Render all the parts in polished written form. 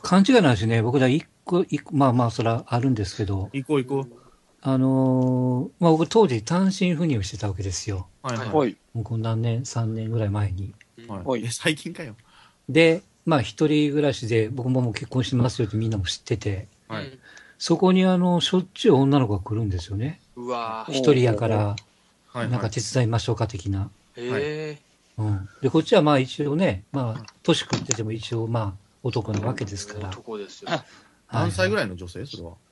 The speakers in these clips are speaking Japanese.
勘違いなんですよね。僕ら一個、まあまあ、それはあるんですけど、 行こう行こまあ僕当時単身赴任をしてたわけですよ。 う。はいはい。 はい。 もうこん何年、3年ぐらい前に。 はい。最近かよ。 で、まあ一人暮らしで、僕ももう結婚してますよってみんなも知ってて、 はい。 そこにしょっちゅう女の子が来るんですよね。 うわぁ。 一人やから、 はい。 なんか手伝いましょうか的な。 へうん。で、こっちはまあ一応ね、まあ、年食ってても一応まあ、男なわけですかぇら。 男ですよ。 何歳ぐらい？ らいの女性それは。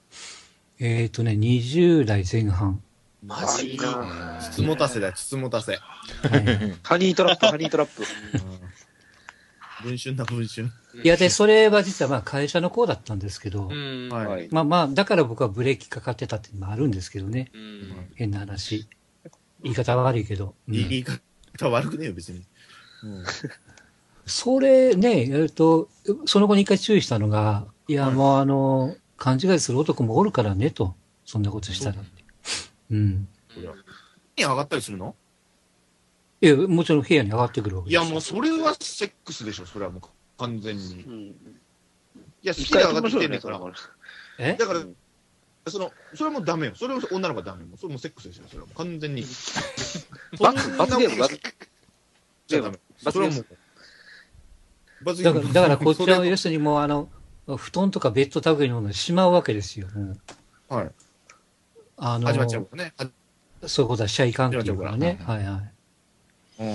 20代前半。 マジか。 つつもたせだよ、つつもたせ。 はい。 ハニートラップ、ハニートラップ。 文春だ、文春。 いや、で、それは実はまあ会社の子だったんですけど、 うん。 はい。 はい。 まあまあ、だから僕はブレーキかかってたっていうのもあるんですけどね。 うん。 変な話。言い方は悪いけど。うん言い方悪くねえよ、別に。 それね、その後に一回注意したのが、いや、 はいもう勘違いする男もおるからねと。そんなことしたら。うん。 に上がったりするの？ いや、もちろん部屋に上がってくるわけですよ。 いや、もうそれはセックスでしょ、それはもう完全に。いや、好一回きで上がってやってみましょうよね、 きてんねんから。 それは。 えだから、それはもうダメよ。それは女の子はダメよ。それもうセックスですよ、それはもう完全に。 罰ゲーム、罰じゃダメ。 罰ゲームそれはもう。罰ゲームだからこっちはそれ要するにもう布団とかベッド類のものにしまうわけですよ。もうはい。始まっちゃうからね。 そういうことはしちゃいかんっていうからね。 始はいはい。 うん。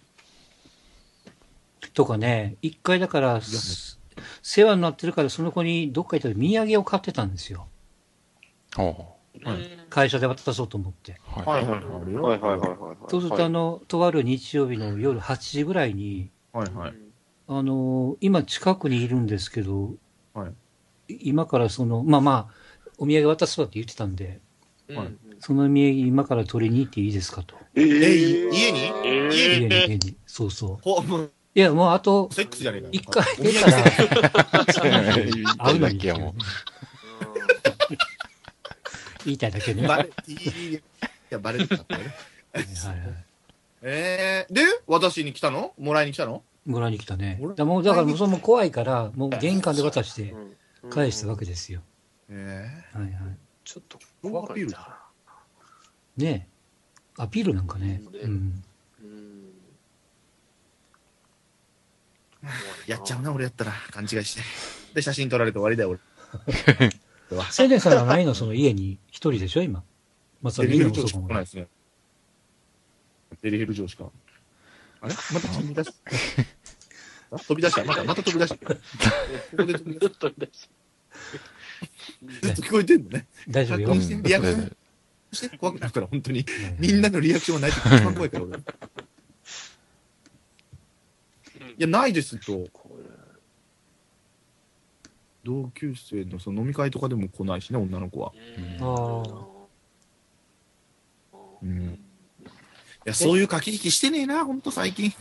とかね、一回だから、世話になってるからその子にどっか行ったら土産を買ってたんですよ。会社で渡そうと思って。 はいはいはい。あるよ。 はいはいはいはい。 そうするととある日曜日の夜8時ぐらいに、 はいはい。 今近くにいるんですけど、 はい今からまあまあ、お土産渡すわって言ってたんで、 はいそのお土産今から取りに行っていいですかと。 家に家に。そうそう。 ほ、もう、 いや、もうあと、 セックスじゃねえか。 一回お出土産たら、 会うだけやもん。 言いたいだけね。 バレ、いや、バレてたってね。 はいはい。 で、私に来たの？もらいに来たの？ もらいに来たね。だからもうその怖いから、もう玄関で渡して返したわけですよ。はいはい。 ちょっと怖かったな。 ねえ。アピールなんかね。うん。 やっちゃうな、俺やったら。勘違いして。で、写真撮られて終わりだよ、俺。 青年さんはないのその家に一人でしょ今。まあ、それデリヘル上しもそこもか来ないですね。デリヘル上しか。あれまた飛び出す。飛び出した。また飛び出した。ここで飛び出す。ずっと聞こえてんのね。 大丈夫よ。 確認してリアクションして怖くなるから、本当に。みんなのリアクションはないと一番怖いから、俺。いや、ないですと。同級生のその飲み会とかでも来ないしね、女の子は。うん。いや、そういう駆け引きしてねえな、ほんと最近。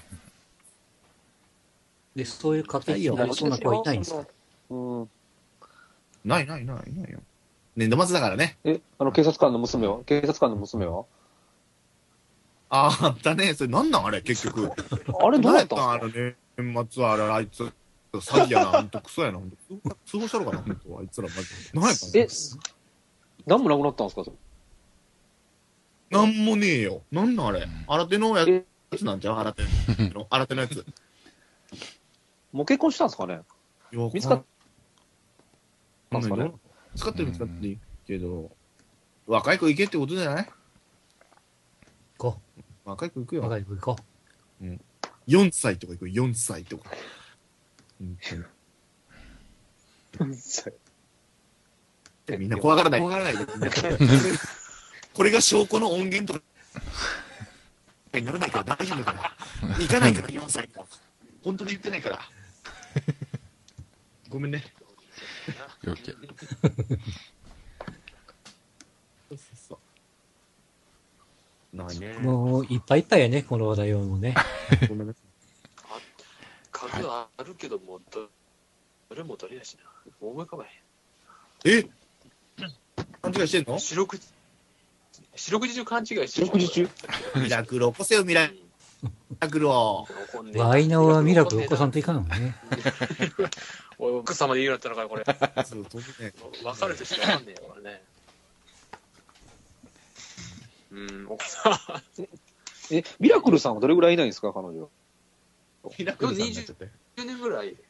で、そういう駆け引きにそんな子はいないんですか？ ないよ。年度末だからね。 警察官の娘はあったね。それなんなんあれ、結局。 あれどうやったんあの年末はあいつ、詐欺やな、ほんとクソやな、ほんと。通報したのかな、ほんと、あいつらマジで。なんやったの？ 何もなくなったんですかそれ。 なんもねえよ。なんなんあれ。新手のやつなんちゃう？新手のやつ。 もう結婚したんですかね？見つかったんですかね？ 使ってるいいけど、若い子行けってことじゃない？ 行こ若い子行くよ。 若い子行こう。4歳とか行くよ、4歳とか。みんな怖がらない。これが証拠の音源とかにならないから大丈夫だから。行かないから、4歳か。本当に言ってないから。ごめんね。 よけ。 ないね。 もういっぱいいっぱいやね、この話題はもうね。 ごめんなさい。 数はあるけども、どれもどれやしな。思い浮かばへん。 勘違いしてんの？ 四六時中勘違いしてる。 四六時中ミラクル起こせよ、ミララクルを。 ワイナオはミラクル起こさんといかんのね。 おい、奥様で言うようになったのか、これ。 そう、飛ぶね。 別れてしかわかんねえよ、これね。奥さん。 ミラクルさんはどれぐらいいないんですか、彼女。 ミラクルさんになっちゃって。 20年ぐらい。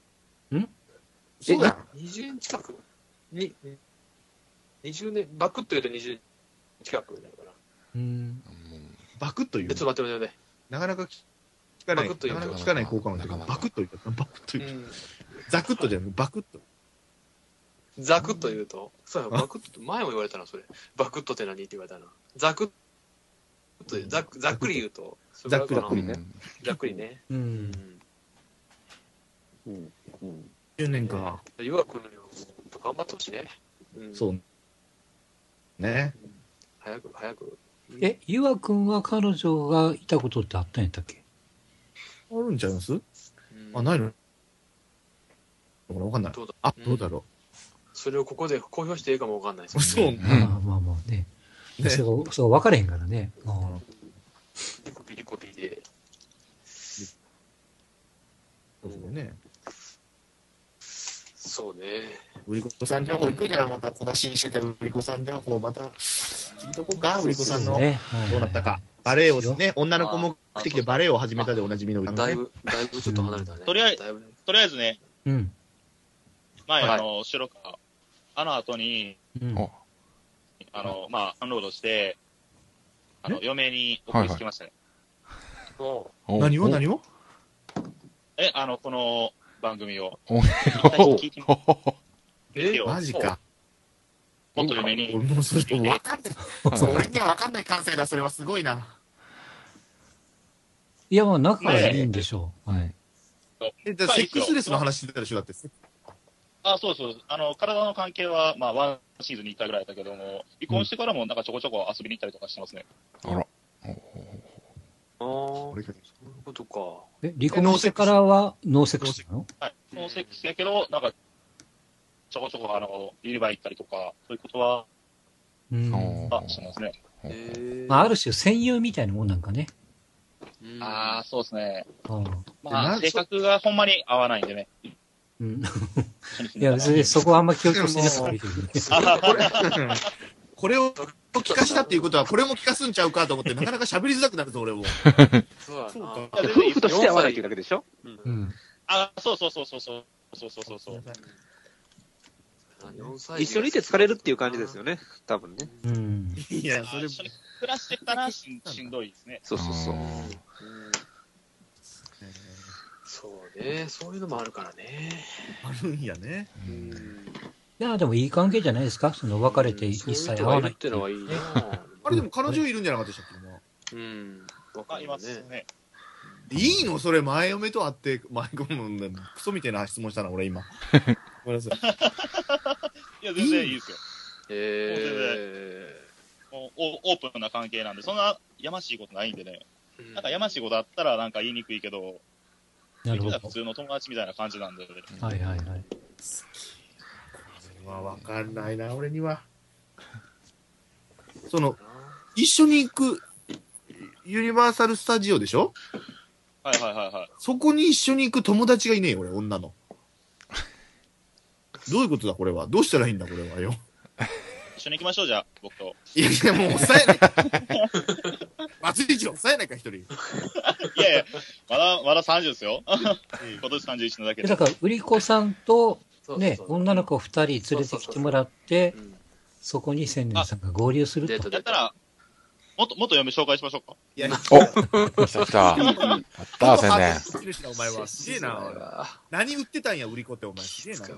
そうだ。 20年近くに、20年、バクッと言うと20年近くになるかな。 バクッと言う。 ちょっと待って待って。 なかなか聞かない。 バクッと言うなかなか聞かない効果音だけど、バクッと言う。バクッと言う。ザクッとじゃなくて、バクッと。 ザクッと言うと、そうや、バクッと、前も言われたな、それ。バクッとって何って言われたな。ザクッと、ざっくり言うと、 ざっくりね。 ざっくりね。 10年か。 ゆわくんよ、頑張ってほしいね。 そうね。 早く。 ゆわくんは彼女がいたことってあったんやったっけ？ あるんちゃいます？あ、ないの？わかんない。あ、どうだろう。 それをここで公表していいかもわかんないですそう。 まあね。そう、分かれへんからね。 リコピーで。 そうね。 そうね。 売り子さん情報行くじゃん、また小出しにしてた売り子さん情報、また聞いとこうか、売り子さんのどうなったか。バレエをね、女の子も来てきてバレエを始めたでおなじみの売り子だいぶちょっと離れたね。 とりあえずね、前、収録、後に、ダウンロードして、嫁に送りつけましたね。 何をこの番組を。 聞いてみてよ。マジか。 もっと嫁に。 もうそれ分かんない。俺には分かんない感性だ、それはすごいな。 いや、まあ仲はいいんでしょう。はい。 セックスレスの話してたでしょ、だって。 そう。体の関係は、ワンシーズンに1回ぐらいだけども、離婚してからもなんかちょこちょこ遊びに行ったりとかしてますね。 あら。 そういうことか。 離婚してからはノーセックスなの？ はい。ノーセックスやけど、なんか、ちょこちょこユニバ行ったりとか、そういうことは、してますね。 ある種戦友みたいなもんなんかね。 そうですね。性格がほんまに合わないんでね。 いや、別にそこはあんま強調してなくていいけどね。 これを聞かしたっていうことは、これも聞かすんちゃうかと思って、なかなか喋りづらくなるぞ、俺も。 そうか。夫婦として合わないっていうだけでしょ？ そう。 一緒にいて疲れるっていう感じですよね、多分ね。 いや、それ。 一緒に暮らしてたらしんどいですね。 そう。 そうね、そういうのもあるからね。 あるんやね。 いや、でもいい関係じゃないですか。別れて一切会わないってのはいいな。 あれでも彼女いるんじゃなかったでしたっけ？ いますね。 いいのそれ、前嫁と会って、クソみたいな質問したな、俺今。ごめんなさい。 いや、全然いいですよ。オープンな関係なんで、そんなやましいことないんでね。なんかやましいことあったらなんか言いにくいけど、 なるほど。 普通の友達みたいな感じなんで。 はい。 わかんないな、俺には。一緒に行く、ユニバーサル・スタジオでしょ？ はい。 そこに一緒に行く友達がいねえよ、俺、女の。どういうことだ、これは。どうしたらいいんだ、これはよ。 一緒に行きましょう、じゃあ、僕と。 いや、もう抑えないか。松井一郎、抑えないか、一人。 いや、まだ30ですよ。今年31のだけで。 だから、売り子さんと、ね、女の子2人連れてきてもらって、そこに千年さんが合流すると。 やったら、もっと嫁紹介しましょうか。 いや、 来た。やった千年。 お前は、すげえな。何売ってたんや、売り子って、お前。すげえな。す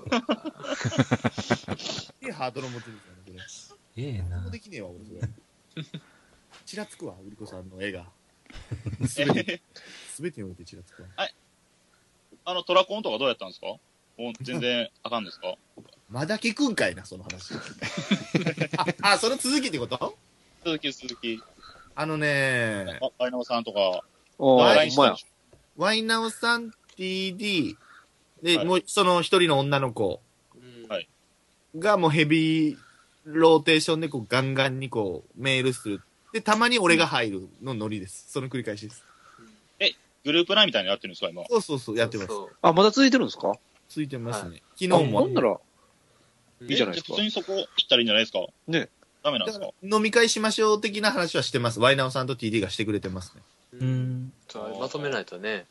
げえハートの持ち主だね、これ。 すげえな。 できねえわ、俺、それ。ちらつくわ、売り子さんの絵が。すべてにおいてちらつくわ。 トラコンとかどうやったんですか？全然あかんですか？ まだ聞くんかいな、その話。その続きってこと？ 続き。 ワイナオさんとか。 ワイナオさん TD で、もうその一人の女の子がもうヘビーローテーションでガンガンにメールする。で、たまに俺が入るのノリです。その繰り返しです。 グループラインみたいになってるんですか、今。 そうそうそう、やってます。 あ、まだ続いてるんですか？ 続いてますね。昨日ほも。 んなら、いいじゃないですか。 普通にそこ行ったらいいんじゃないですか。 ね。 ダメなんですか？ 飲み会しましょう的な話はしてます。ワイナオさんと TD がしてくれてますね。 まとめないとね。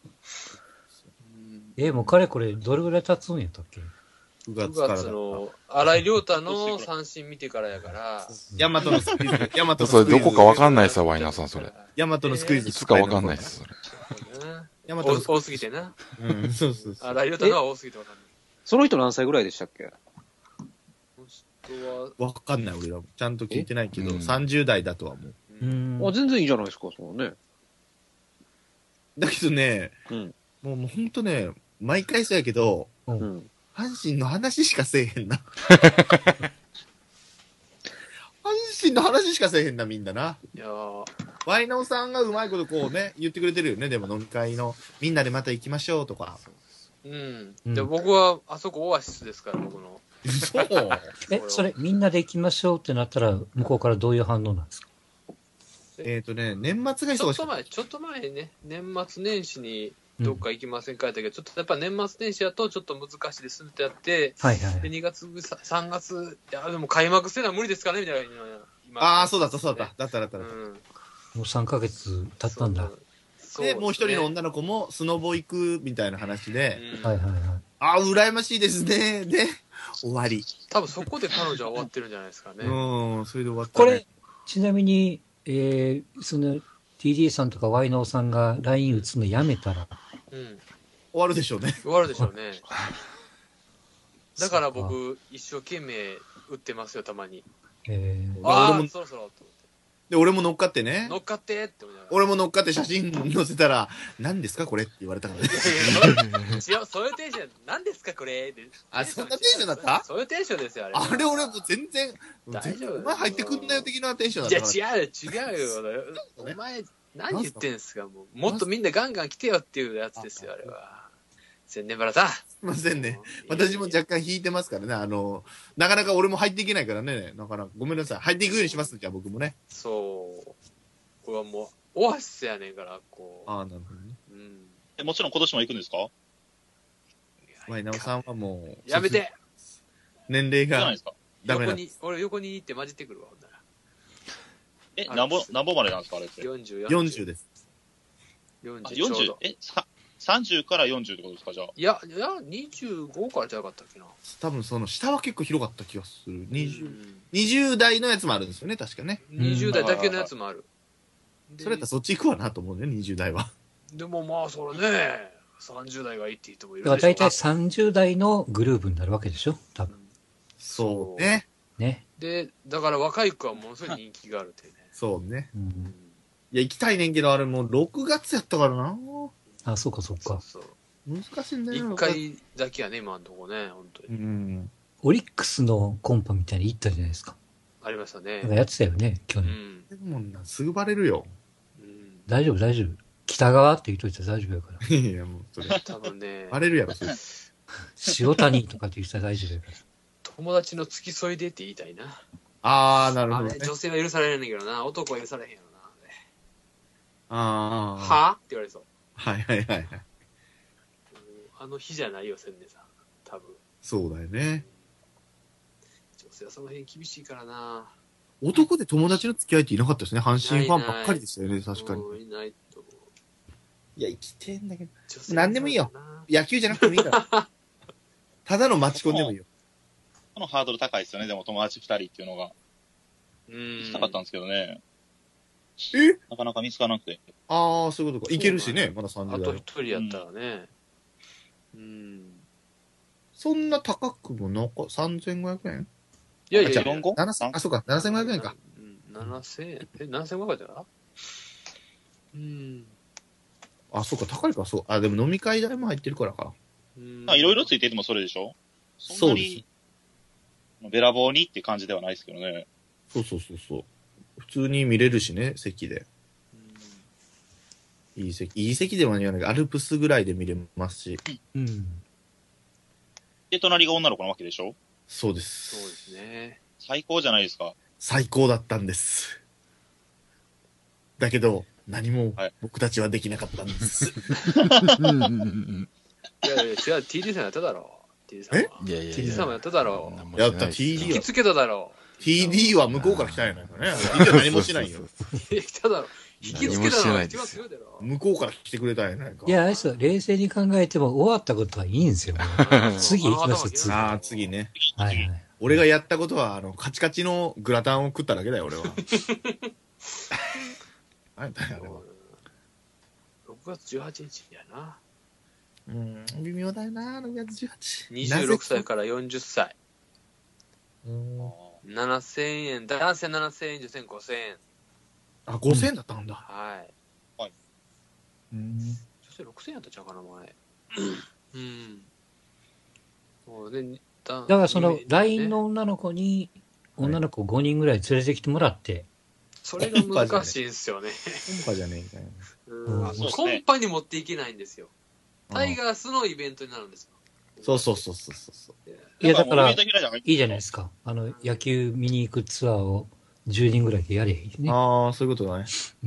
もうかれこれ、どれぐらい経つんやったっけ ？9 9 月から月の、荒井亮太の三振見てからやから。 ヤマトのスクイズ。ヤマトのスそクイズ。 れどこかわかんないっすわ、ワイナーさん、それ。 ヤマトのスクイズ。 いつかわかんないっす、それ。 ヤマトの多すぎてな。 うん、そうそうそう。 荒井亮太のは多すぎてわかんない。 その人何歳ぐらいでしたっけ？ わかんない、俺らも。ちゃんと聞いてないけど、30代だとは思う。 あ、全然いいじゃないですか、そうね。 だけどね、もうほんとね、毎回そうやけど、阪神の話しかせえへんな。阪神の話しかせえへんな、みんなな。 いやー。 ワイナオさんがうまいことこうね、言ってくれてるよね。でも飲み会の、みんなでまた行きましょうとか。 で、僕は、あそこオアシスですから、僕の。 そうそれ、みんなで行きましょうってなったら、向こうからどういう反応なんですか？ 年末が忙しい。 ちょっと前ね、年末年始にどっか行きませんかって言ったけど、ちょっとやっぱ年末年始やとちょっと難しいですってやって、で、2月、3月、いや、でも開幕せな無理ですかねみたいな。 ああ、そうだった、そうだった。だった。 もう3ヶ月経ったんだ。 で、もう一人の女の子もスノボ行くみたいな話で、 ああ、羨ましいですね。で、終わり。 多分そこで彼女は終わってるんじゃないですかね。 それで終わった、 これ、ちなみに、その TD さんとかワイノーさんが LINE 打つのやめたら、 終わるでしょうね。 終わるでしょうね。だから僕、一生懸命打ってますよ、たまに。ああ、そろそろと。 で、俺も乗っかってね。 乗っかってって思いながら。 俺も乗っかって写真載せたら、何ですかこれって言われたからね。 違う、そういうテンション、何ですかこれって。 あ、そんなテンションだった？ そういうテンションですよ、あれ。 あれ俺も全然、 大丈夫。 お前入ってくんなよ的なテンションだった。 いや、違うよ。お前、何言ってんすかもう。もっとみんなガンガン来てよっていうやつですよ、あれは。千年原さん。すいませんね。私も若干引いてますからね。なかなか俺も入っていけないからね。なかなかごめんなさい。入っていくようにします。じゃあ僕もね。 そう。これはもう、オアシスやねんから、こう。 ああ、なるほどね。 もちろん今年も行くんですか？ ワイナオさんはもう。 やめて！ 年齢がダメだ。 俺横に行って混じってくるわ、ほんなら。 何本までなんですかあれって。 40です。 40？ 30から40ってことですかじゃあ。 いや、25からじゃなかったっけな。 多分その下は結構広かった気がする。20代のやつもあるんですよね、確かね。 20代だけのやつもある。 それやったらそっち行くわなと思うね、20代は。 でもまあ、それね、30代がいいって言ってもいるでしょ。 だから大体30代のグループになるわけでしょ多分。 そうね。 ね。 で、だから若い子はものすごい人気があるってね。 そうね。いや、行きたいねんけど、あれもう6月やったからな。 あ、そうか。 難しいんだよ。 1回だけやね、今のとこね、本当に。 オリックスのコンパみたいに行ったじゃないですか。 ありましたね。 なんかやってたよね、去年。 でもな、すぐバレるよ。 大丈夫。北側って言っといたら大丈夫やから。 いや、もうそれ。 多分ね。 バレるやろ、それ。 塩谷とかって言ったら大丈夫やから。 友達の付き添いでって言いたいな。 あー、なるほど、ね。 女性は許されないんだけどな。男は許されへんやろな。 はって言われそう。 はい。 あの日じゃないよ、千年さん。多分。 そうだよね。 女性はその辺厳しいからな。 男で友達の付き合いっていなかったですね。阪神ファンばっかりでしたよね、確かに。 いないと思う。 いや、生きてんだけど。何でもいいよ。野球じゃなくてもいいから。ただのマチコンでもいいよ。 このハードル高いですよね、でも友達2人っていうのが。行きたかったんですけどね。なかなか見つからなくて。 ああ、そういうことか。いけるしね、まだ30代。 あと一人やったらね。 そんな高くもなんか3500円？ いや、 あ、そうか、7500円か。 7000円7500円だな。 あ、そうか、高いか、そう。あ、でも飲み会代も入ってるからか。 いろいろついててもそれでしょ？ そうです。 べらぼうにって感じではないですけどね。 そう。普通に見れるしね、席で。いい席では言わないけど、アルプスぐらいで見れますし。 で、隣が女の子なわけでしょ？ そうです。 そうですね。 最高じゃないですか。 最高だったんです。だけど、 何も僕たちはできなかったんです。 いやいや、違う、TD さんやっただろ。TD さんは。 いやいや TD さんもやっただろ。 やった、TD 引きつけただろ。 TD は向こうから来たんやないかね。TD は何もしないよ。 来ただろ。引きつけたの一番強いだろ。 向こうから来てくれたんやないか。 いや、あれですよ、冷静に考えても終わったことはいいんですよ。次行きましょう、次。 ああ、次ね。 はいはい。 俺がやったことは、カチカチのグラタンを食っただけだよ、俺は。何だよ、あれは。 6月18日やな。 微妙だよな、6月18。 26歳から40歳。7000円、男性7000円、女性5000円。 あ、5000円だったんだ。 はい。はい。女性6000円やったんちゃうかな、前。そうで、 だからその LINE の女の子に、女の子5人ぐらい連れてきてもらって。 それが難しいんですよね。 コンパじゃねえみたいな。 コンパに持っていけないんですよ。タイガースのイベントになるんですよ。 そう。 いや、だから、いいじゃないですか。野球見に行くツアーを10人ぐらいでやれへんね。 ああ、そういうことだね。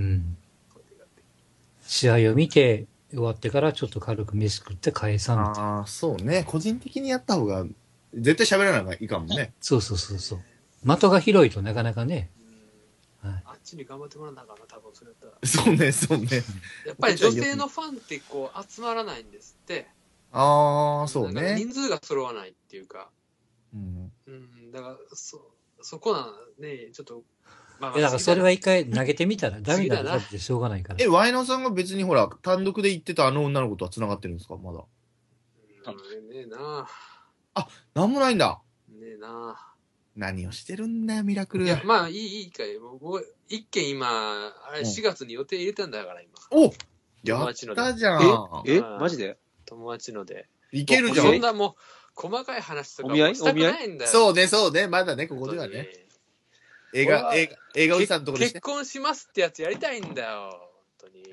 試合を見て、終わってからちょっと軽く飯食って解散みたいな。 ああ、そうね。個人的にやった方が、絶対喋らない方がいいかもね。 そう。的が広いとなかなかね。 あっちに頑張ってもらわなあかんな、多分それだったら。 そうね。 やっぱり女性のファンってこう集まらないんですって。 ああ、そうね。 人数が揃わないっていうか。だから、そこなんね、ちょっと。 だからそれは一回投げてみたらダメだなってしょうがないから。 ワイナさんが別にほら、単独で行ってたあの女の子とは繋がってるんですかまだ。 ねえなあ、なんもないんだ。 ねえな何をしてるんだよ、ミラクル。 いや、まあ、いいかい。一件今、あれ、4月に予定入れたんだから、今。 おやったじゃん。 マジで友達ので。 いけるじゃん。 そんなもう、細かい話とかしたくないんだよ。 そうね。まだね、ここではね。映画おじさんのところで結婚しますってやつやりたいんだよ。本当に。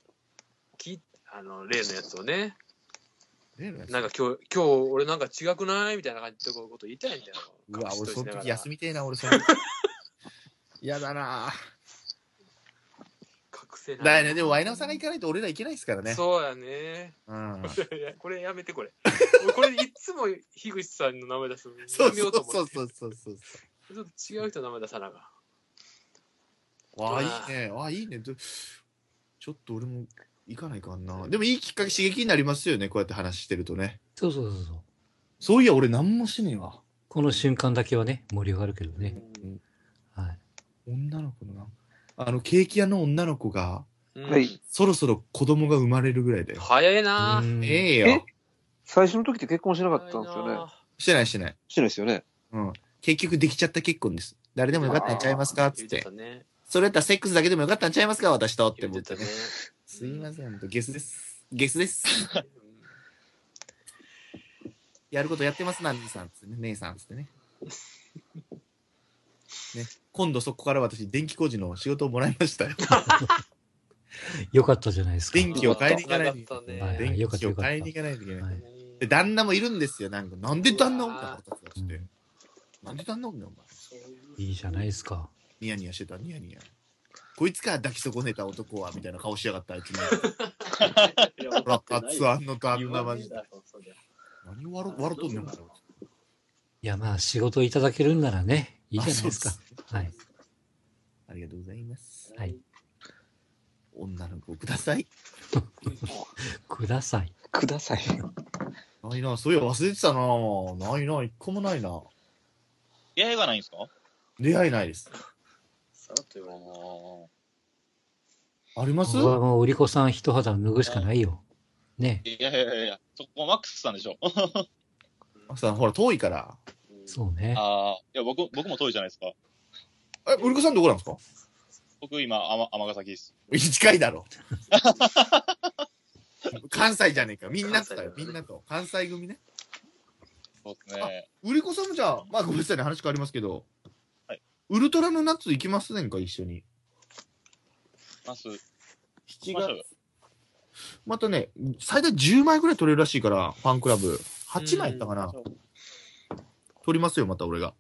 例のやつをね。なんか今日俺なんか違くないみたいな感じのこと言いたいんだよ。 うわ、俺その時休みてえな、俺その時。嫌だな覚醒な。 だよね、でもワイナオさんが行かないと俺ら行けないですからね。 そうやね。これやめてこれ。これいつも樋口さんの名前出すのやめようと思って。そう。ちょっと違う人の名前出さなが。 わあ、いいね。いいね。ちょっと俺も行かないかな。でもいいきっかけ、刺激になりますよね。こうやって話してるとね。 そう。 そういや、俺何もしねえわ。 この瞬間だけはね、盛り上がるけどね。はい。 女の子のな。ケーキ屋の女の子が、そろそろ子供が生まれるぐらいだよ。 早いなよ。 最初の時って結婚しなかったんですよね。 してない。 してないですよね。 結局できちゃった結婚です。誰でもよかったんちゃいますかつって。それやったらセックスだけでもよかったんちゃいますか私とって思ってね。すいません、ゲスです。やることやってますな、兄さんつってね、姉さんつってね。今度そこから私、電気工事の仕事をもらいましたよ。 よかったじゃないですか。 電気を買いに行かないといけない。電気を買いに行かないといけない。で、旦那もいるんですよ、なんで旦那おんだろうって。なんで旦那おんだよ、お前。 いいじゃないですか。 ニヤニヤしてた、ニヤニヤ。こいつから抱き損ねた男は、みたいな顔しやがった、あいつも。ほら、カツアンの旦那マジで。何を笑っとんねん、いや、まあ、仕事いただけるんならね、いいじゃないですか。はい。 ありがとうございます。 はい。 女の子ください。 ください。 ないな、そういや忘れてたな。ないな、一個もないな。 出会いがないんですか？ 出会いないです。 さてはあります？ もう、売り子さん一肌脱ぐしかないよ。ね。 いや、そこマックスさんでしょ。 マックスさん、ほら、遠いから。 そうね。 いや、僕も遠いじゃないですか。 売り子さんどこなんですか？ 僕今、尼崎です。 近いだろ。関西じゃねえか。みんなと。関西組ね。 そうですね。 売り子さんもじゃあ、まあごめんなさいね、話変わりますけど、ウルトラの夏行きますねんか、一緒に。 7 月。またね、最大10枚ぐらい取れるらしいから、ファンクラブ。8枚やったかな。取りますよ、また俺が。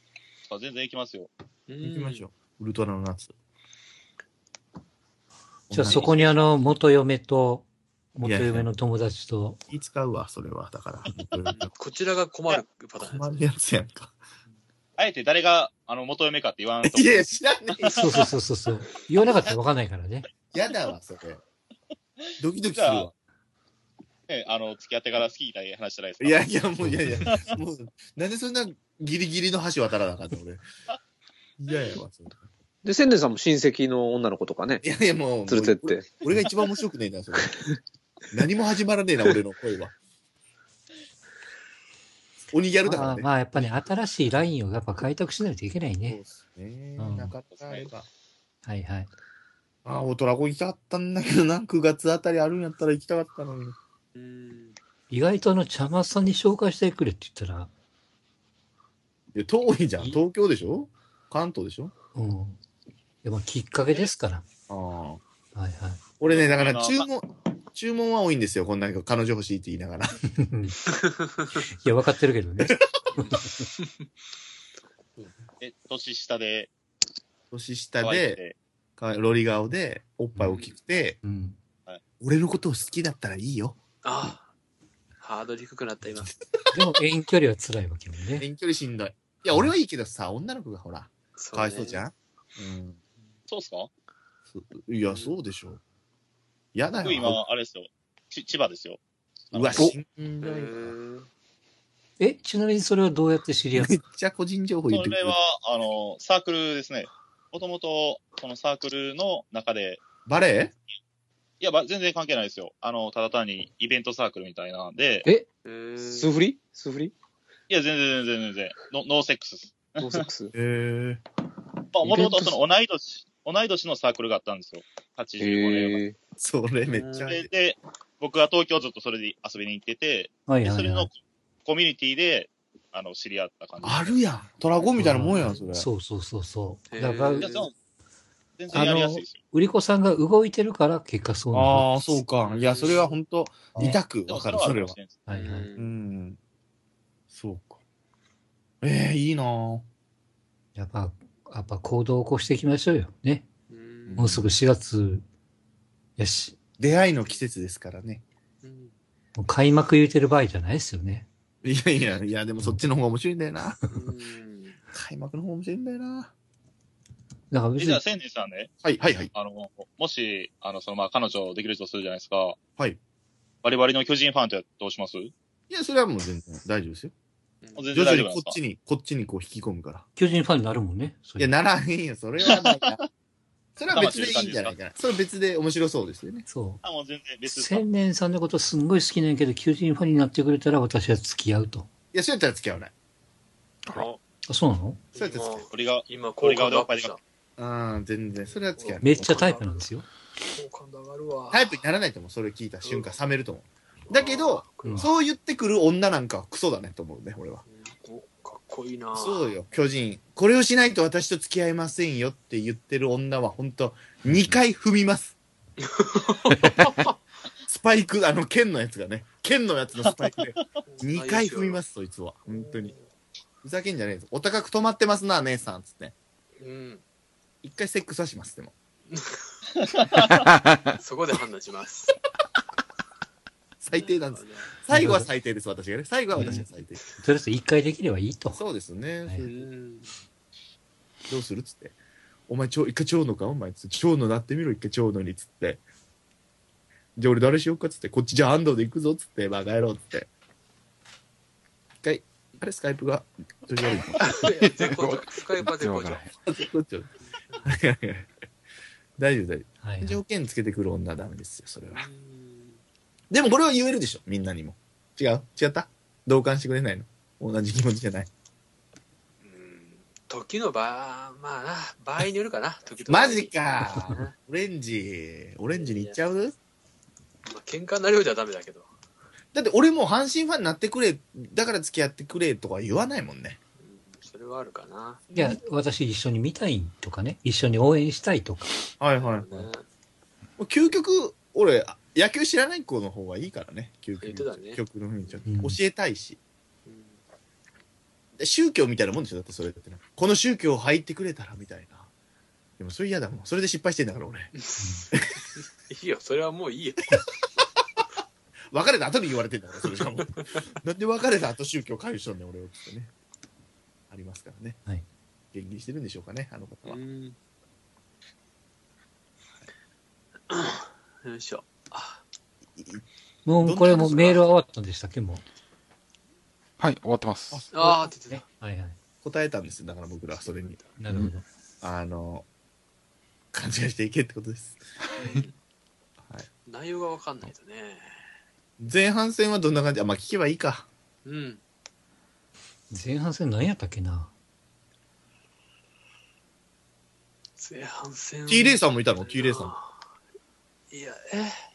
全然行きますよ。 行きましょう。ウルトラの夏。 じゃあそこに元嫁と、元嫁の友達と。 気使うわ、それは。だから。 こちらが困るパターン。 困るやつやんか。 あえて誰が、元嫁かって言わんと。 いや、知らねえ。 そう。言わなかったらわかんないからね。 やだわ、それ。ドキドキするわ。 ね、付き合ってから好きみたいな話じゃないですか。 いや、もう、なんでそんなギリギリの橋渡らなかった俺。嫌やわ、それ。 で、千年さんも親戚の女の子とかね。 いや、もう。 連れてって。 俺が一番面白くねえな、それ。何も始まらねえな、俺の声は。鬼ギャルだからね。 まあ、やっぱね、新しいラインをやっぱ開拓しないといけないね。そうですね。なかったね。 はい。 大人子行きたかったんだけどな、9月あたりあるんやったら行きたかったのに。 意外と茶松さんに紹介してくれって言ったら。 いや、遠いじゃん。東京でしょ？関東でしょ？ うん。でもきっかけですから。 はい。俺ね、だから注文は多いんですよ。こんなに彼女欲しいって言いながら。いや、分かってるけどね。 年下で、 ロリ顔で、おっぱい大きくて、俺のことを好きだったらいいよ。 ハードル低くなった今。 でも遠距離は辛いわけよね。 遠距離しんどい。いや、俺はいいけどさ、女の子がほら、かわいそうじゃん？ そうっすか？ いや、そうでしょ。やだよ。 今、あれですよ。千葉ですよ。 うわ、しんどい。 ちなみにそれはどうやって知り合った？ めっちゃ個人情報言ってくる。 それは、サークルですね。もともと、そのサークルの中で。 バレエ？ いや、全然関係ないですよ。ただ単にイベントサークルみたいなんで。 スーフリいや、全然。ノーセックスです。 ノーセックス。 もともと同い年のサークルがあったんですよ。85年。 それめっちゃ。 で、僕は東京ずっとそれで遊びに行ってて、それのコミュニティで、知り合った感じ。 あるやん。トラゴンみたいなもんやん、それ。 そう。だから、 全然やりやすいですよ。 売り子さんが動いてるから結果そうなる。 ああ、そうか。いや、それは本当痛くわかる、それは。 はい。 そうか。いいなぁ。 やっぱ行動を起こしていきましょうよ。ね。もうすぐ4月やし。 出会いの季節ですからね。 もう開幕言うてる場合じゃないですよね。 いや、でもそっちの方が面白いんだよな。開幕の方が面白いんだよな。 だから別に。 じゃあ、千年さんね。 はい。 もし、彼女できるとするじゃないですか。 はい。 バリバリの巨人ファンってどうします？ いや、それはもう全然大丈夫ですよ。 全然大丈夫ですか？こっちにこう引き込むから。 巨人ファンになるもんね。 いや、ならへんよ。それはないな。それは別でいいんじゃないかな。それは別で面白そうですよね。 そう。 もう全然別です。 千年さんのことすんごい好きなんやけど、巨人ファンになってくれたら私は付き合うと。 いや、そうやったら付き合わない。 あ、そうなの？ そうやったら付き合う。 俺がでおっぱいでか。 全然。それは付き合う。 めっちゃタイプなんですよ。 タイプにならないと思う。それ聞いた瞬間冷めると思う。だけど、そう言ってくる女なんかはクソだねと思うね、俺は。 かっこいいな。 そうよ、巨人。これをしないと私と付き合いませんよって言ってる女は本当2回踏みます。スパイク、剣のやつがね。剣のやつのスパイクで。2回踏みます、そいつは。本当に。ふざけんじゃねえぞ。お高く止まってますな、姉さん。つって。1回セックスはします、でも。 そこで判断します。 最低なんです。最後は最低です、私がね。最後は私が最低。 とりあえず1回できればいいと。 そうですね。どうするっつって。お前、一回蝶野かお前つって。蝶野なってみろ、一回蝶野につって。じゃあ俺誰しようかっつって。こっちじゃあ安藤で行くぞっつって。バカ野郎っつって。一回、あれスカイプが、とりあえず。 スカイプは絶好調。 大丈夫。条件つけてくる女はダメですよ、それは。でもこれは言えるでしょ、みんなにも。違った同感してくれないの？同じ気持ちじゃない。 時の場合によるかな。 マジか。オレンジに行っちゃう？ 喧嘩になるようじゃダメだけど。 だって俺も阪神ファンになってくれ、だから付き合ってくれとか言わないもんね。 それはあるかな。 いや、私一緒に見たいとかね、一緒に応援したいとか。 はい。究極、俺、野球知らない子の方がいいからね。究極のふうにちょっと教えたいし。宗教みたいなもんでしょ、だってそれって。この宗教入ってくれたらみたいな。 でもそれ嫌だもん。それで失敗してんだから、俺。 いいよ、それはもういいよ。 別れた後に言われてんだから、それしかも。なんで別れた後宗教回避しとんねん、俺を。ってね。ありますからね。 はい。 元気にしてるんでしょうかね、あの方は。 よいしょ。 もうこれもメールは終わったんでしたっけ、もう。 はい、終わってます。 ああ、って言ってた。はいはい。 答えたんですよ、だから僕らはそれに。 なるほど。 勘違いしていけってことです。 はい。内容がわかんないとね。 前半戦はどんな感じ？まあ聞けばいいか。 うん。 前半戦何やったっけな。 前半戦。 T レイさんもいたの？ T レイさん。 いや、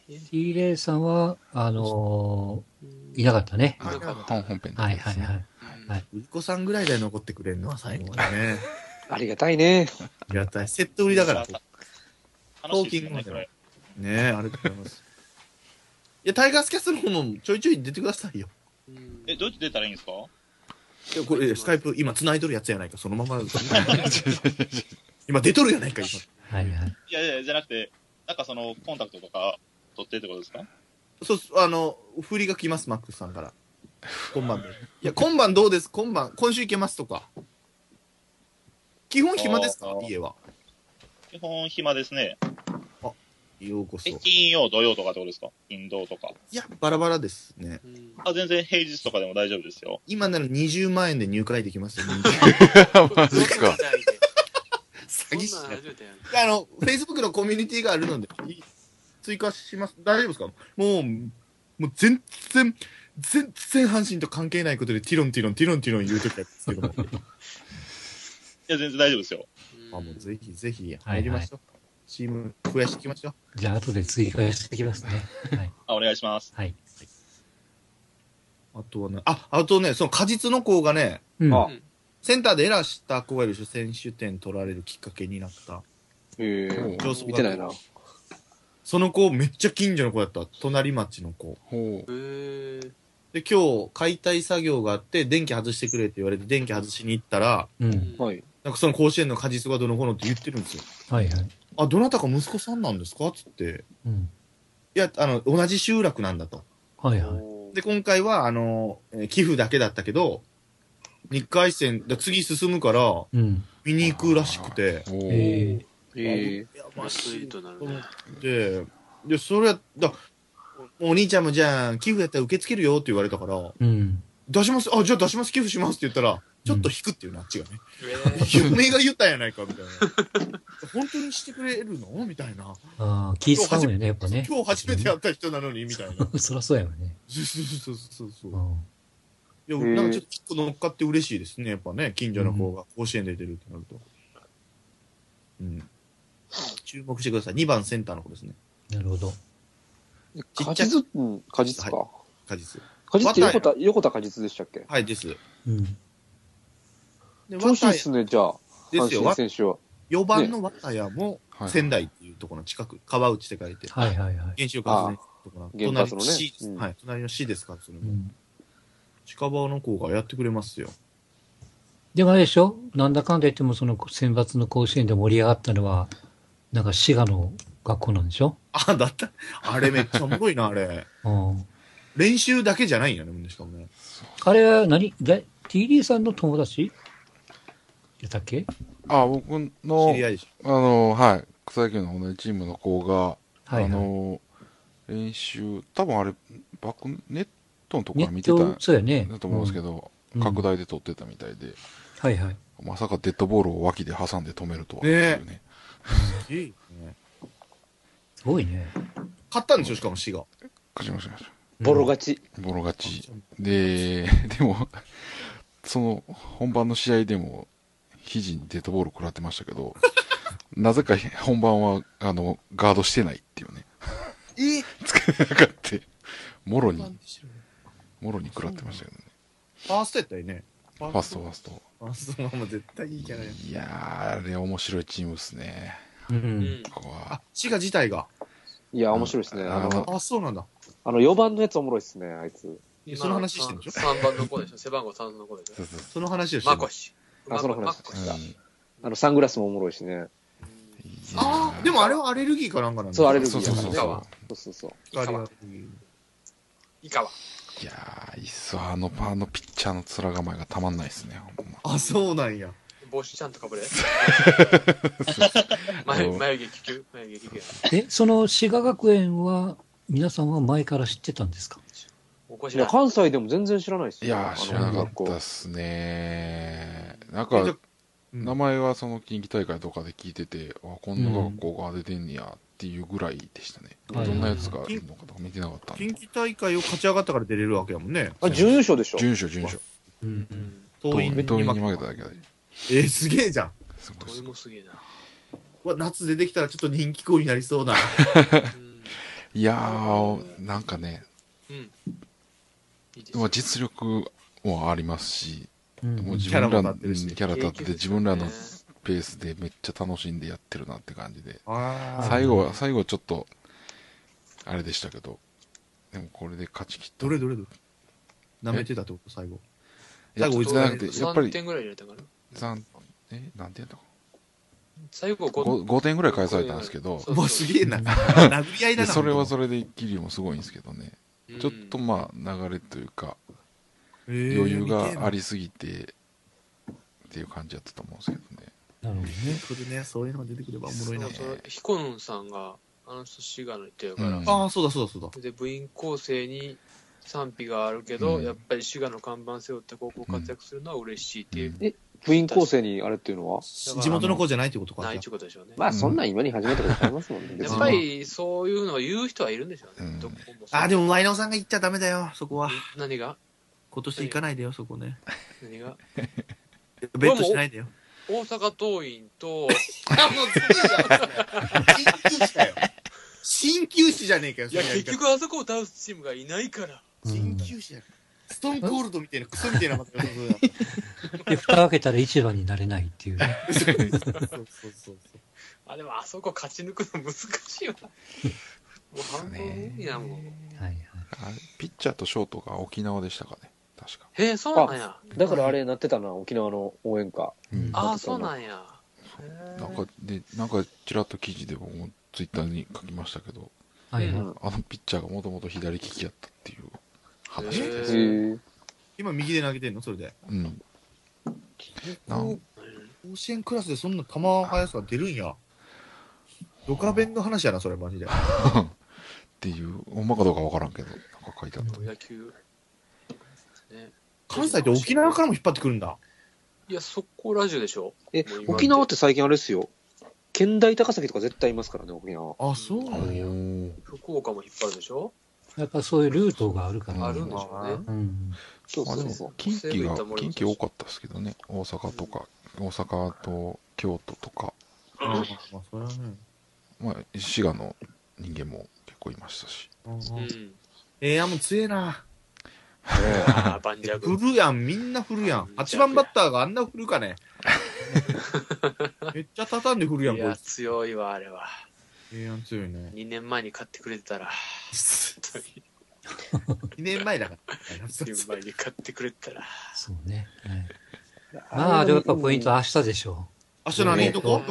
T レイさんは、いなかったね。 はい、本編で。 はいはいはい。 うりこさんぐらいで残ってくれるのは最後までね。 ありがたいね。 ありがたい。セット売りだから。 トーキングまで。 ねえ、ありがとうございます。いや、タイガースキャストの方もちょいちょい出てくださいよ。 どうやって出たらいいんですか？ いや、これ、スカイプ、今繋いどるやつやないか、そのまま。今出とるやないか、今。 はいはい。 いやいや、じゃなくて、なんかその、コンタクトとか取ってってことですか？ そう、振りが来ます、マックスさんから。今晩で。いや、今晩どうです今週行けますとか。基本暇ですか家は。 基本暇ですね。 あ、ようこそ。 金曜、土曜とかってことですか？金土とか。 いや、バラバラですね。 全然平日とかでも大丈夫ですよ。 今なら20万円で入会できますよ。 マジか。 詐欺師。Facebook のコミュニティがあるので、追加します。大丈夫ですか？もう全然阪神と関係ないことでティロン言うときですけども。 いや、全然大丈夫ですよ。 もうぜひぜひ入りましょう。チーム増やしていきましょう。 じゃあ、後で追加していきますね。はい。 お願いします。 はい。 あとはね、その果実の子がね、センターでエラーした子がいる選手権取られるきっかけになった。 見てないな。 その子、めっちゃ近所の子だった。隣町の子。で、今日、解体作業があって、電気外してくれって言われて、電気外しに行ったら、なんかその甲子園の果実がどの子のって言ってるんですよ。 はいはい。 あ、どなたか息子さんなんですかつって。いや、同じ集落なんだと。 はいはい。 で、今回は、寄付だけだったけど、2回戦、次進むから、見に行くらしくて。 やばスイートなるね。 で、それお兄ちゃんもじゃあ、寄付やったら受け付けるよって言われたから、出します、じゃあ出します、寄付しますって言ったら、ちょっと引くっていうな、あっちがね。嫁が言ったんやないか、みたいな。本当にしてくれるのみたいな。 気使うよね、やっぱね。 今日初めて会った人なのに、みたいな。 そりゃそうやわね。 そう。いや、なんかちょっと一個乗っかって嬉しいですね、やっぱね、近所の子が甲子園で出てるってなると。注目してください。2番センターの子ですね。 なるほど。 果実か。 果実。 果実って横田果実でしたっけ？ はい、です。 調子いいっすね、じゃあ。 ですよ。 選手は。 4番の綿谷も仙台っていうところの近く、川内って書いて。 はいはいはい。 原子力発電ところ。 原発のね。 はい、隣の市ですから、それも。近場の子がやってくれますよ。 でもあれでしょ？なんだかんだ言ってもその選抜の甲子園で盛り上がったのは、なんか滋賀の学校なんでしょ？ だった。あれめっちゃおもろいな、あれ。練習だけじゃないんやね、しかもね。 あれはTD さんの友達やったっけ？ 僕の、 知り合いでしょ。はい。草野球の同じチームの子が、練習、多分あれ、バックネットのところから見てたんだと思うんですけど、拡大で撮ってたみたいで。 はいはい。 まさかデッドボールを脇で挟んで止めるとはっていうね。 すごいね。 勝ったんでしょ、しかも滋賀。 勝ちました。 ボロ勝ち。 でも、その本番の試合でも肘にデッドボール食らってましたけど、なぜか本番はガードしてないっていうね。つけなかった。もろに食らってましたけどね。 ファーストやったよね。 ファースト。ファーストはもう絶対いいじゃない。 いやー、あれ面白いチームですね。ここは。 滋賀自体が。 いや、面白いですね。 そうなんだ。 4番のやつおもろいっすね、あいつ。 その話してるでしょ？ 3番の子でしょ？背番号3の子でしょ？ その話をしてる。 その話。サングラスもおもろいしね。 ああ、でもあれはアレルギーかなんかなんだ。 そう、アレルギそうーだからね。 そうそう。 そうそうそう。 イカは。 いやー、いいっすわ。あのピッチャーの面構えがたまんないっすね。ほんまあ、そうなんや。 帽子ちゃんとかぶれ。眉毛利く。 その滋賀学園は、皆さんは前から知ってたんですか？ いや、関西でも全然知らないっすよ。 いやー、知らなかったっすね。なんか、名前はその近畿大会とかで聞いてて、あ、こんな学校が出てんねやっていうぐらいでしたね。どんなやつがあるのかとか見てなかったんで。 近畿大会を勝ち上がったから出れるわけやもんね。 あ、準優勝でしょ？ 準優勝。 桐蔭に負けただけで。 すげえじゃん。 桐蔭もすげえな。 夏出てきたらちょっと人気校になりそうな。 いやー、なんかね、実力もありますし、もう自分らのキャラ立ってて自分らのペースでめっちゃ楽しんでやってるなって感じで、最後ちょっとあれでしたけど、でもこれで勝ち切った。 どれ舐めてたってこと最後。 最後追いつかなくて、やっぱり 3点ぐらい入れたかな。 何点だか最後 5点ぐらい返されたんですけど、 もうすげえな。殴り合いだな。 それはそれでキリもすごいんですけどね。ちょっとまあ流れというか、余裕がありすぎてっていう感じだったと思うんですけどね。 なるほどね。 それね、そういうのが出てくればおもろいな。 ヒコヌンさんが、あの人滋賀の人やから。 ああ、そうだ。 で、部員構成に賛否があるけど、やっぱり滋賀の看板背負って高校活躍するのは嬉しいっていう。 部員構成にあれっていうのは地元の子じゃないってことか。 ないってことでしょうね。 まあ、そんなん今に始めたことありますもんね。 やっぱり、そういうのを言う人はいるんでしょうね。 でも、ワイナオさんが言っちゃダメだよ、そこは。 何が？ 今年行かないでよ、そこね。 何が？ ベットしないでよ。 大阪桐蔭と、もう鍼灸師だよ。鍼灸師じゃねえかよ、 いや、結局あそこを倒すチームがいないから。 鍼灸師だよ。ストーンコールドみたいな、クソみたいな。 で、蓋開けたら市場になれないっていうね。 そう。 でもあそこ勝ち抜くの難しいわ。もう半分無理だもん。 ピッチャーとショートが沖縄でしたかね。確か。 そうなんや。 だからあれなってたな、沖縄の応援歌。 そうなんや。 なんかちらっと記事で僕もツイッターに書きましたけど、あのピッチャーがもともと左利きやったっていう話です。 今右で投げてんのそれで。甲子園クラスでそんな球速さが出るんや。ドカベンの話やな、それマジで。 っていう、ほんまかどうかわからんけど、なんか書いてあった。 野球。 関西って沖縄からも引っ張ってくるんだ。 いや、そこラジオでしょ。 沖縄って最近あれですよ。県大高崎とか絶対いますからね、沖縄。 あ、そうなんや。 福岡も引っ張るでしょ。 やっぱそういうルートがあるから。 あるんでしょうね。 そう。近畿多かったですけどね。大阪と京都とか。 それはね。 滋賀の人間も結構いましたし。 もう強えな。振るやん、みんな振るやん。8番バッターがあんな振るかね。めっちゃ畳んで振るやん、こいつ。 強いわ、あれは。 強いね。 2年前に買ってくれてたら。 2年前だから。 2年前に買ってくれてたら。 そうね。まあ、でもやっぱポイントは明日でしょう。明日何？どこ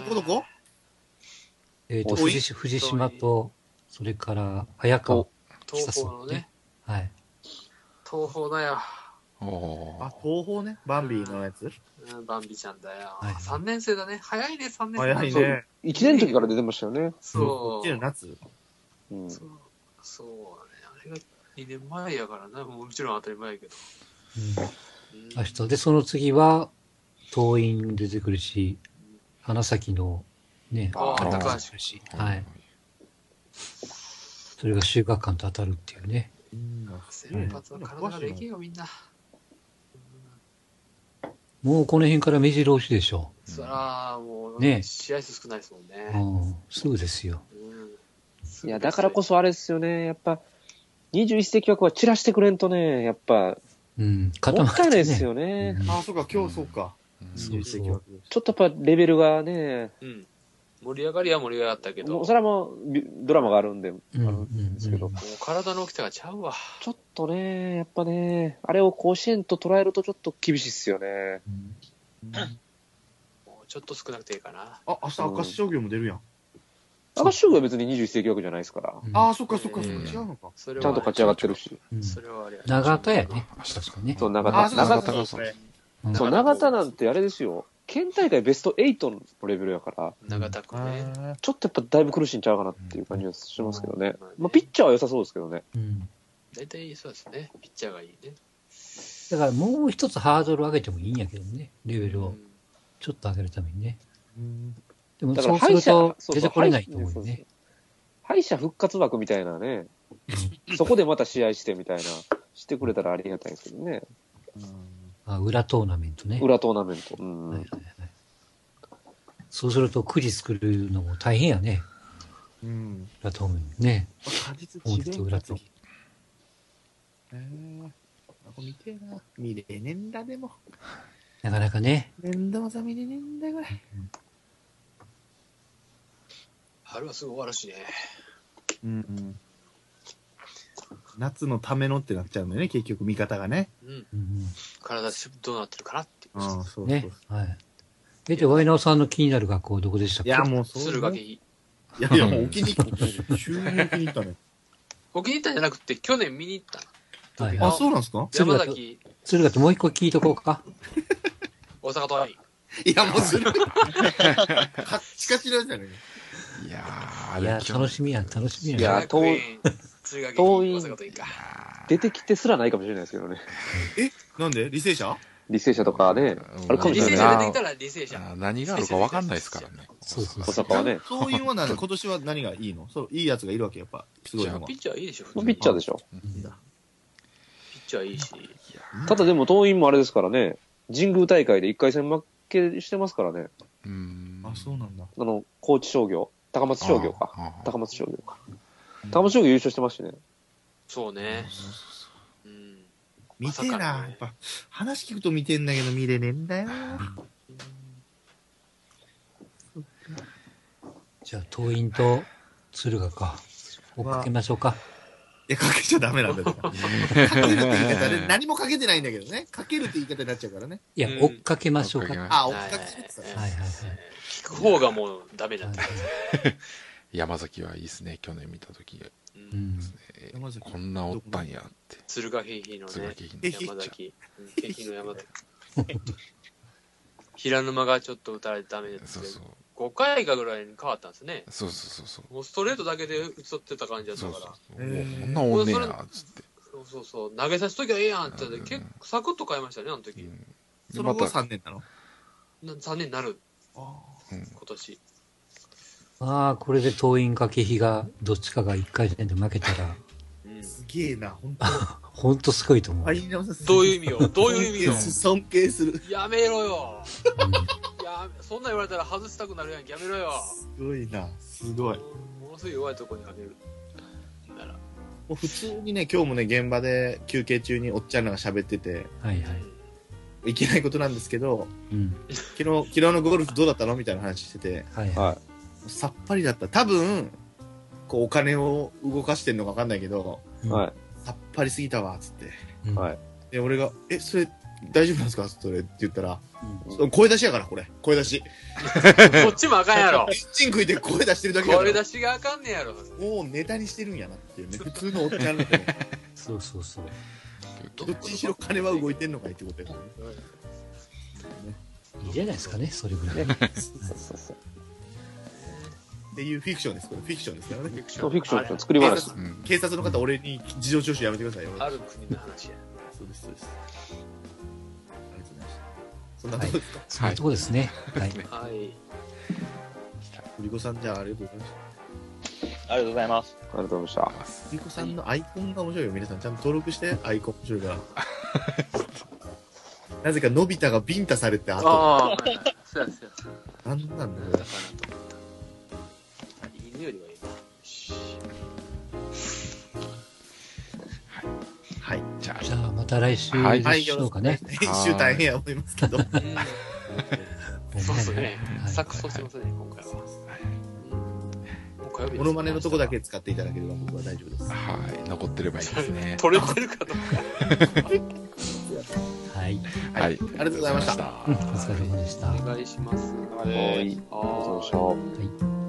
藤島と、それから、早川。 東宝のね。 はい。 東宝だよ。 東宝ね。バンビーのやつ？ バンビちゃんだよ。3年生だね。早いね、3年生。 早いね。 1年の時から出てましたよね。 そう。 1年夏？ そうだね。あれが2年前やからな。もちろん当たり前やけど。 明日で、その次は、桐蔭出てくるし、花咲の、ね、 高橋し。はい。それが修学館と当たるっていうね。 先発は体がでけえよ、みんな。 もうこの辺から目白押しでしょ。 そら、もう、ね、試合数少ないですもんね。 すぐですよ。 いや、だからこそあれですよね。やっぱ、21世紀枠は散らしてくれんとね、やっぱ、もったいないですよね。 そうか、今日そうか。21世紀枠。 ちょっとやっぱレベルがね、 盛り上がりは盛り上がったけど。 それはもう、ドラマがあるんで、あるんですけど。 もう体の大きさがちゃうわ。 ちょっとね、やっぱね、あれを甲子園と捉えるとちょっと厳しいっすよね。 もうちょっと少なくていいかな。 明日明石商業も出るやん。 赤シューは別に21世紀枠じゃないですから。 ああ、そっかそっか、違うのか。 ちゃんと勝ち上がってるし。 それはあれや。 長田やね。確かね。 そう、長田なんてあれですよ。県大会ベスト8のレベルやから、 長田くね。 ちょっとやっぱだいぶ苦しいんちゃうかなっていう感じはしますけどね。まあ、ピッチャーは良さそうですけどね。 大体そうですね。ピッチャーがいいね。 だからもう一つハードル上げてもいいんやけどね。レベルをちょっと上げるためにね。でもそうすると出てこれないと思うよね。 敗者復活枠みたいなね。そこでまた試合してみたいな。してくれたらありがたいですけどね。 裏トーナメントね。 裏トーナメント。 そうするとくじ作るのも大変やね。裏トーナメントね。表と裏と。 見てえな。見れねえんだ、でも。 なかなかね。 面倒さ見れねえんだよ、これ。 春はすぐ終わるしね。 夏のためのってなっちゃうんだよね、結局、見方がね。 体どうなってるかなっていう。 そうね。はい。で、ワイナオさんの気になる学校どこでしたっけ？ いや、もうそう。 敦賀気比。 いや、もう沖に行った。急に沖に行ったね。 沖に行ったんじゃなくて、去年見に行った。 あ、そうなんですか？ 山崎。 敦賀ってもう一個聞いとこうか。 大阪桐蔭。いや、もうずるい。カッチカチなんじゃない？ いや、楽しみや。いや、桐蔭出てきてすらないかもしれないですけどね。 なんで？履正社とかね。 あれかもしれない。履正社出てきたら履正社。 何があるか分かんないですからね。 そう。 大阪はね。 桐蔭は何今年は何がいいの？そう、いいやつがいるわけやっぱ。すごいのは。 ピッチャーいいでしょ。 ピッチャーでしょ。 ピッチャーいいし。 ただでも桐蔭もあれですからね。神宮大会で1回戦負けしてますからね。 あ、そうなんだ。 高知商業。高松商業か。高松商業優勝してましたね。 そうね。 見てえな。やっぱ、話聞くと見てんだけど見れねえんだよ。 じゃあ、桐蔭と敦賀か。追っかけましょうか。 いや、かけちゃダメなんだよ。かけるって言い方で、何もかけてないんだけどね。かけるって言い方になっちゃうからね。 いや、追っかけましょうか。 あ、追っかけしますはい。 聞く方がもうダメだった。 山崎はいいですね、去年見たとき。こんなおったんやって。 敦賀気比のね、山崎。気比の山崎。平沼がちょっと打たれてダメですけど、5回かぐらいに変わったんですね。 そう。 もうストレートだけで打ち取ってた感じだったから。 こんなおんねや、つって。 そう。投げさせときゃええやんって言って、結構サクッと変えましたね、あの時。 その後は3年なの ?3 年になる。今年。 これで桐蔭か気比がどっちかが1回戦で負けたら。 すげえな、ほんと。 ほんとすごいと思う。 どういう意味よ。 尊敬する。 やめろよ。そんなん言われたら外したくなるやん。やめろよ。 すごいな、すごい。 ものすごい弱いとこにかける。なら。 もう普通にね、今日もね、現場で休憩中におっちゃんらが喋ってて。いけないことなんですけど、昨日のゴルフどうだったのみたいな話してて。さっぱりだった。多分、こうお金を動かしてんのか分かんないけど、さっぱりすぎたわ、つって。で、俺が、それ大丈夫なんですかそれって言ったら、声出しやから、これ。声出し。 こっちもあかんやろ。 エンジン食いて声出してるだけやから。 声出しがあかんねやろ。 もうネタにしてるんやなっていうね。普通のおっちゃんなんてね。 そう。 どっちにしろ金は動いてんのかいってことやからね。 いいじゃないですかね、それぐらい。 っていうフィクションです。これフィクションですからね。 フィクション作り話。 警察の方、俺に事情聴取やめてくださいよ。 ある国の話や。 そうです。ありがとうございました。そんなとこですか？ そんなとこですね。はい。 リコさん、じゃあありがとうございました。 ありがとうございます。 ありがとうございました。 リコさんのアイコンが面白いよ。皆さんちゃんと登録して、アイコン面白いから。なぜかのび太がビンタされて後。 そうや。 なんなんだよ。 犬よりはいいな。 はい。じゃあまた来週でしょうかね。 編集大変や思いますけど。 そうですね。錯綜してますね、今回は。 モノマネのとこだけ使っていただければ僕は大丈夫です。 はい。残ってればいいですね。 取れてるかどうか。 はい。 ありがとうございました。 お疲れ様でした。 お願いします。 はい。ありがとうございました。 はい。